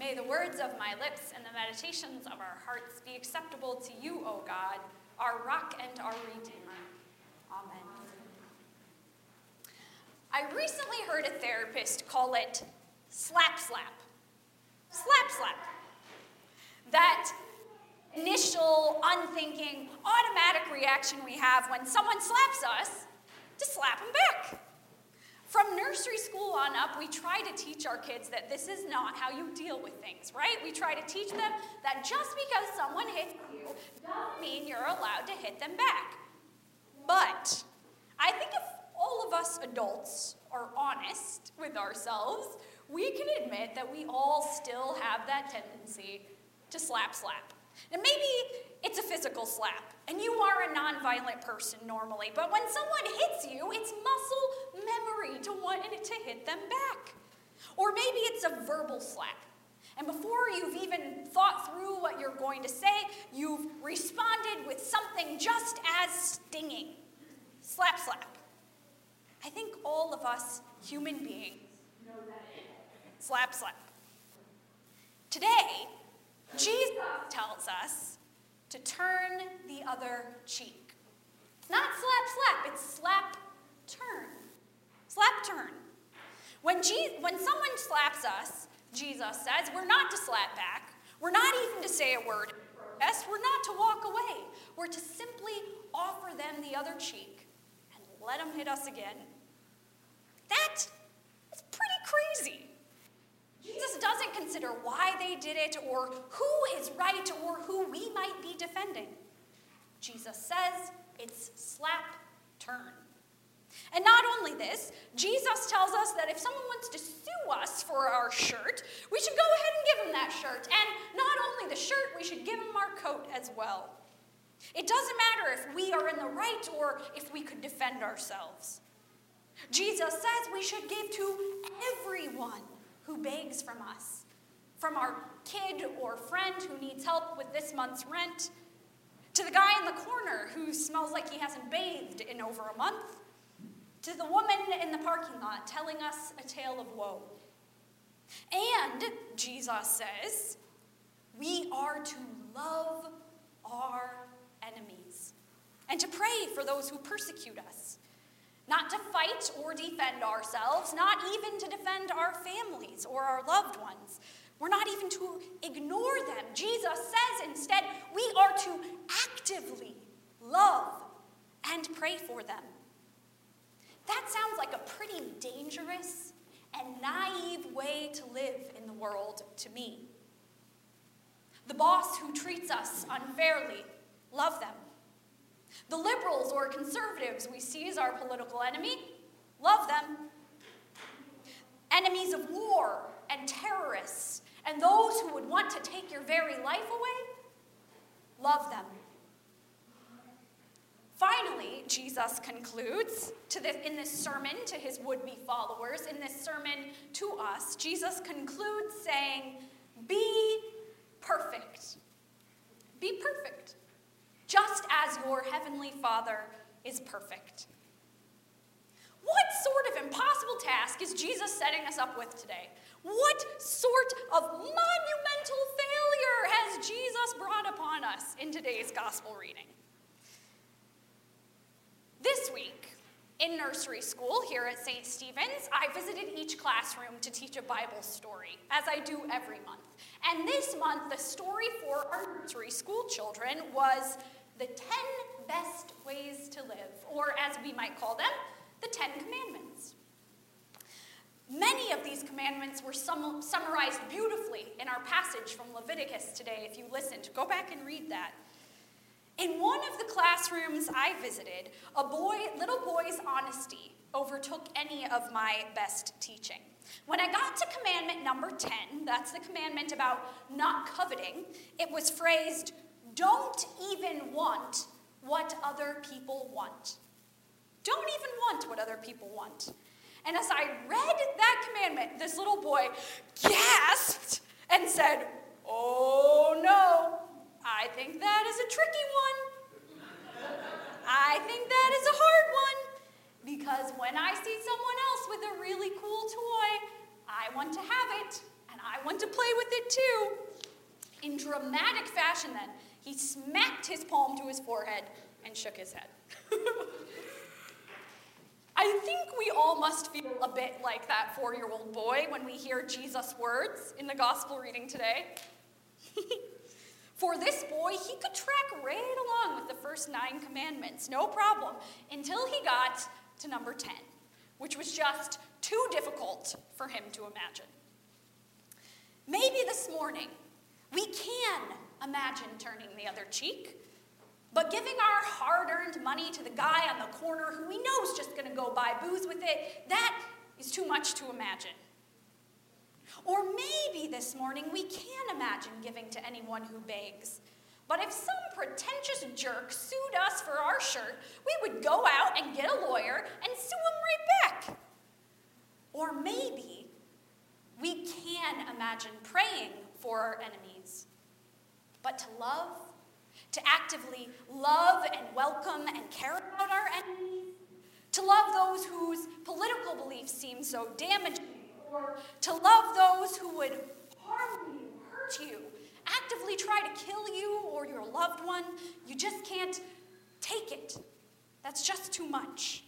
May the words of my lips and the meditations of our hearts be acceptable to you, O God, our rock and our redeemer. Amen. I recently heard a therapist call it slap slap. Slap slap. That initial, unthinking, automatic reaction we have when someone slaps us, to slap them back. From nursery school on up, we try to teach our kids that this is not how you deal with things, right? We try to teach them that just because someone hits you doesn't mean you're allowed to hit them back. But I think if all of us adults are honest with ourselves, we can admit that we all still have that tendency to slap slap. And maybe it's a physical slap, and you are a nonviolent person normally, but when someone hits you, it's muscle memory to want to hit them back. Or maybe it's a verbal slap, and before you've even thought through what you're going to say, you've responded with something just as stinging. Slap slap. I think all of us human beings know that. Slap slap. Today, Jesus tells us to turn the other cheek. It's not slap slap, it's slap turn. Slap turn. When someone slaps us, Jesus says, we're not to slap back. We're not even to say a word in protest. We're not to walk away. We're to simply offer them the other cheek and let them hit us again. That is pretty crazy. Jesus doesn't consider why they did it or who is right or who we might be defending. Jesus says it's slap turn. And not only this, Jesus tells us that if someone wants to sue us for our shirt, we should go ahead and give them that shirt. And not only the shirt, we should give them our coat as well. It doesn't matter if we are in the right or if we could defend ourselves. Jesus says we should give to everyone who begs from us, from our kid or friend who needs help with this month's rent, to the guy in the corner who smells like he hasn't bathed in over a month, to the woman in the parking lot telling us a tale of woe. And Jesus says we are to love our enemies and to pray for those who persecute us. Not to fight or defend ourselves, not even to defend our families or our loved ones. We're not even to ignore them. Jesus says instead, we are to actively love and pray for them. That sounds like a pretty dangerous and naive way to live in the world to me. The boss who treats us unfairly, love them. The liberals or conservatives we see as our political enemy, love them. Enemies of war and terrorists and those who would want to take your very life away, love them. Finally, Jesus concludes in this sermon to his would-be followers, in this sermon to us, Jesus concludes saying, be perfect. Be perfect. Just as your heavenly Father is perfect. What sort of impossible task is Jesus setting us up with today? What sort of monumental failure has Jesus brought upon us in today's gospel reading? This week, in nursery school here at St. Stephen's, I visited each classroom to teach a Bible story, as I do every month. And this month, the story for our nursery school children was the 10 best ways to live, or as we might call them, the 10 commandments. Many of these commandments were summarized beautifully in our passage from Leviticus today. If you listened, go back and read that. In one of the classrooms I visited, little boy's honesty overtook any of my best teaching. When I got to commandment number 10, that's the commandment about not coveting, it was phrased, don't even want what other people want. Don't even want what other people want. And as I read that commandment, this little boy gasped and said, oh no, I think that is a tricky one. I think that is a hard one. Because when I see someone else with a really cool toy, I want to have it, and I want to play with it too. In dramatic fashion then, he smacked his palm to his forehead and shook his head. I think we all must feel a bit like that 4-year-old boy when we hear Jesus' words in the gospel reading today. For this boy, he could track right along with the first 9 commandments, no problem, until he got to number 10, which was just too difficult for him to imagine. Maybe this morning, we can imagine turning the other cheek, but giving our hard-earned money to the guy on the corner who we know is just going to go buy booze with it, that is too much to imagine. Or maybe this morning we can imagine giving to anyone who begs. But if some pretentious jerk sued us for our shirt, we would go out and get a lawyer and sue him right back. Or maybe we can imagine praying for our enemies. But to love, to actively love and welcome and care about our enemies, to love those whose political beliefs seem so damaging, or to love those who would harm you, hurt you, actively try to kill you or your loved one, you just can't take it. That's just too much.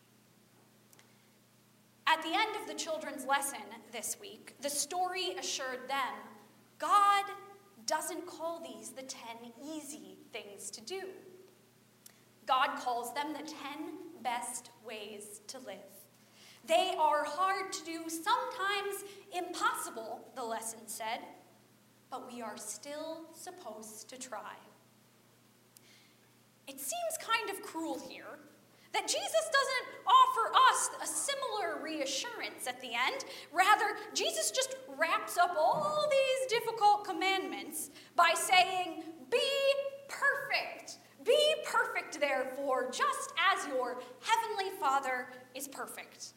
At the end of the children's lesson this week, the story assured them God doesn't call these the 10 easy things to do. God calls them the 10 best ways to live. They are hard to do, sometimes impossible, the lesson said, but we are still supposed to try. It seems kind of cruel here that Jesus doesn't offer us a similar reassurance at the end. Rather, Jesus just wraps up all these difficult commandments by saying, be perfect. Be perfect, therefore, just as your heavenly Father is perfect.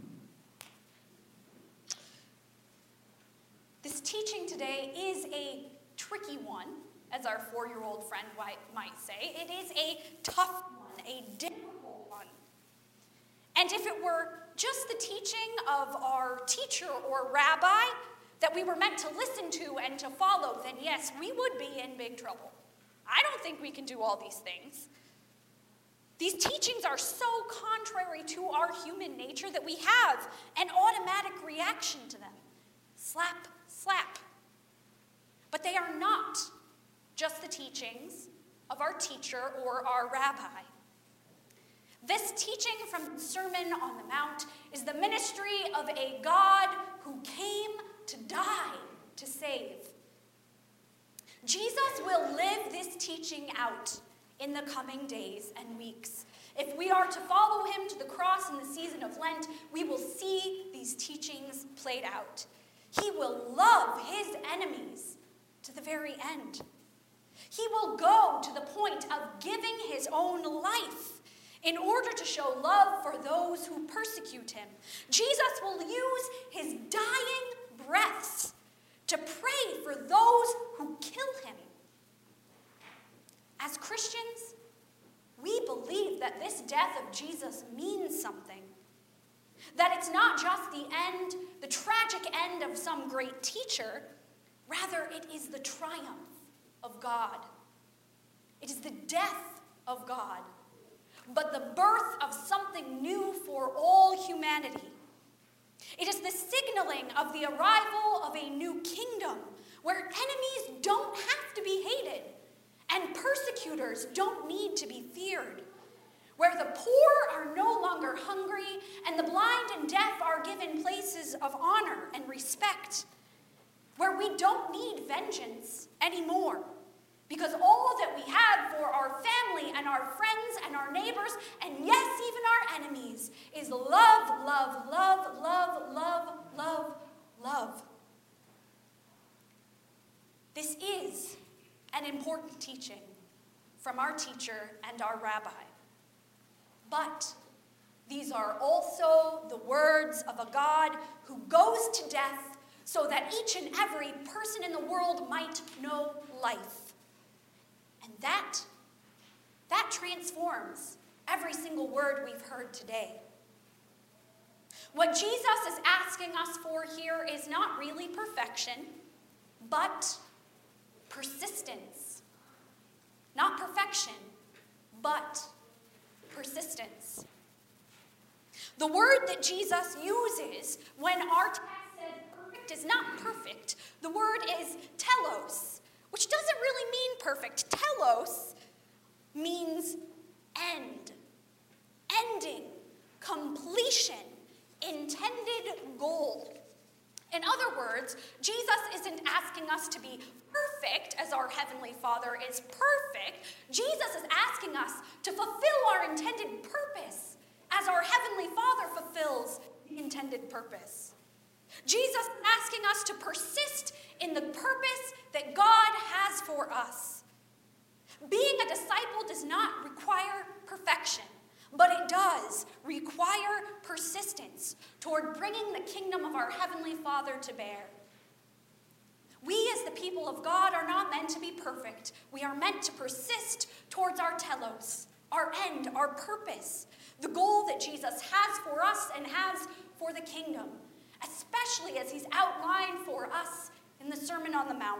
This teaching today is a tricky one, as our 4-year-old friend might say. It is a tough one, a difficult one. And if it were just the teaching of our teacher or rabbi that we were meant to listen to and to follow, then yes, we would be in big trouble. I don't think we can do all these things. These teachings are so contrary to our human nature that we have an automatic reaction to them. Slap, slap. But they are not just the teachings of our teacher or our rabbi. This teaching from the Sermon on the Mount is the ministry of a God who came to die to save. Jesus will live this teaching out in the coming days and weeks. If we are to follow him to the cross in the season of Lent, we will see these teachings played out. He will love his enemies to the very end. He will go to the point of giving his own life in order to show love for those who persecute him. Jesus will use his dying breaths to pray for those who kill him. As Christians, we believe that this death of Jesus means something. That it's not just the end, the tragic end of some great teacher. Rather, it is the triumph of God. It is the death of God, but the birth of something new for all humanity. It is the signaling of the arrival of a new kingdom where enemies don't have to be hated and persecutors don't need to be feared, where the poor are no longer hungry and the blind and deaf are given places of honor and respect, where we don't need vengeance anymore, because all that we have for our family and our friends and our neighbors, and yes, even our enemies, is love, love, love, love, love, love, love. This is an important teaching from our teacher and our rabbi. But these are also the words of a God who goes to death so that each and every person in the world might know life. And that transforms every single word we've heard today. What Jesus is asking us for here is not really perfection, but persistence. Not perfection, but persistence. The word that Jesus uses when our text says perfect is not perfect. The word is telos, which doesn't really mean perfect. Telos means end, ending, completion, intended goal. In other words, Jesus isn't asking us to be perfect as our Heavenly Father is perfect. Jesus is asking us to fulfill our intended purpose as our Heavenly Father fulfills the intended purpose. Jesus is asking us to persist in the purpose that God has for us. Being a disciple does not require perfection, but it does require persistence toward bringing the kingdom of our Heavenly Father to bear. We as the people of God are not meant to be perfect. We are meant to persist towards our telos, our end, our purpose, the goal that Jesus has for us and has for the kingdom, especially as he's outlined for us in the Sermon on the Mount.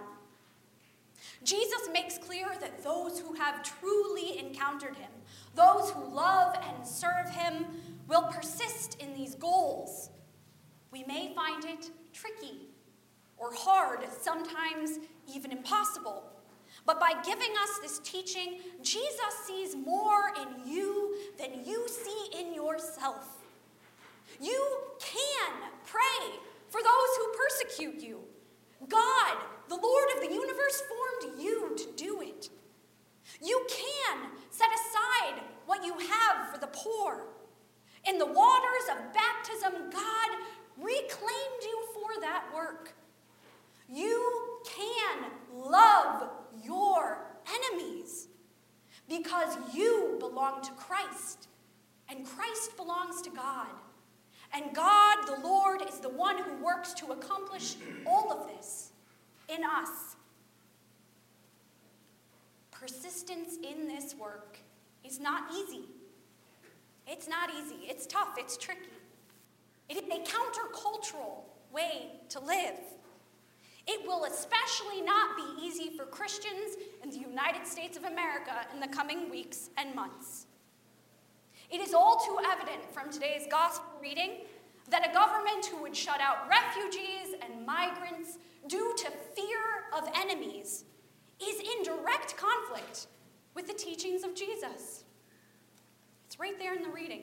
Jesus makes clear that those who have truly encountered him, those who love and serve him, will persist in these goals. We may find it tricky or hard, sometimes even impossible. But by giving us this teaching, Jesus sees more in you than you see in yourself. You can pray for those who persecute you. God, the Lord of the universe, formed you to do it. You can set aside what you have for the poor. In the waters of baptism, God reclaimed you for that work. You can love your enemies because you belong to Christ, and Christ belongs to God. And God, the Lord, is the one who works to accomplish all of this in us. Persistence in this work is not easy. It's not easy. It's tough. It's tricky. It is a countercultural way to live. It will especially not be easy for Christians in the United States of America in the coming weeks and months. It is all too evident from today's gospel reading that a government who would shut out refugees and migrants due to fear of enemies is in direct conflict with the teachings of Jesus. It's right there in the reading.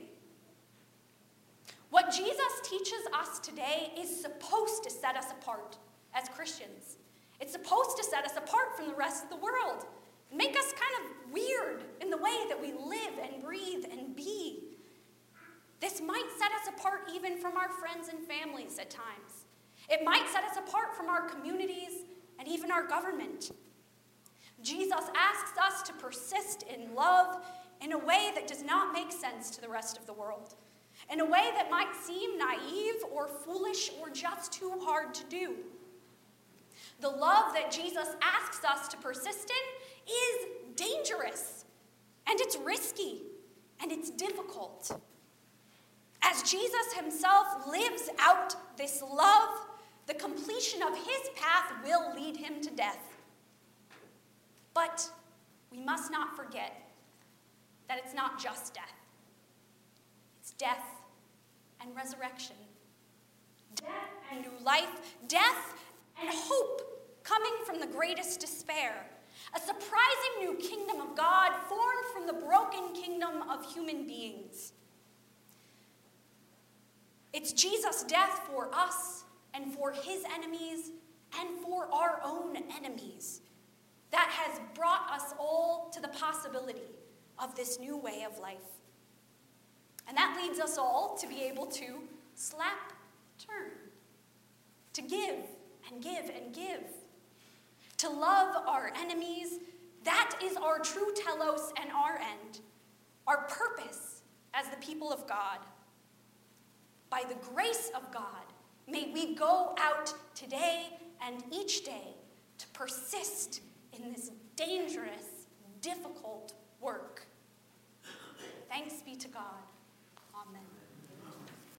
What Jesus teaches us today is supposed to set us apart as Christians. It's supposed to set us apart from the rest of the world, make us kind of weird in the way that we live and breathe and be. This might set us apart even from our friends and families at times. It might set us apart from our communities and even our government. Jesus asks us to persist in love in a way that does not make sense to the rest of the world, in a way that might seem naive or foolish or just too hard to do. The love that Jesus asks us to persist in is dangerous, and it's risky, and it's difficult. As Jesus himself lives out this love, the completion of his path will lead him to death. But we must not forget that it's not just death. It's death and resurrection. Death and new life, death and hope coming from the greatest despair. A surprising new kingdom of God formed from the broken kingdom of human beings. It's Jesus' death for us and for his enemies and for our own enemies that has brought us all to the possibility of this new way of life. And that leads us all to be able to slap turn, to give and give and give, to love our enemies. That is our true telos and our end, our purpose as the people of God. By the grace of God, may we go out today and each day to persist in this dangerous, difficult work. Thanks be to God.